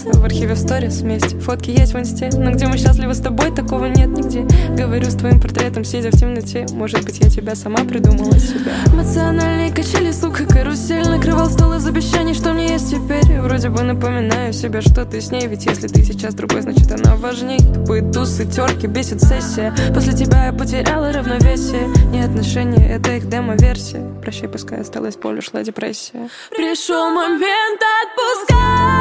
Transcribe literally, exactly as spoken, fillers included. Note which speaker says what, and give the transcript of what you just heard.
Speaker 1: странице, в архиве в сторис вместе. Фотки есть в инсте, но где мы счастливы с тобой, такого нет нигде. Говорю с твоим портретом, сидя в темноте. Может быть, я тебя сама придумала себя. Эмоциональные качели, сука, карусель. Накрывал стол из обещаний, что мне есть теперь. Вроде бы напоминаю себе, что ты с ней. Ведь если ты сейчас другой, значит она важней. Тупые тусы, терки, бесит сессия. После тебя я потеряла равновесие. Не отношения, это их демо-версия. Прощай, пускай осталась, поле ушла депрессия. Пришел момент отпускать.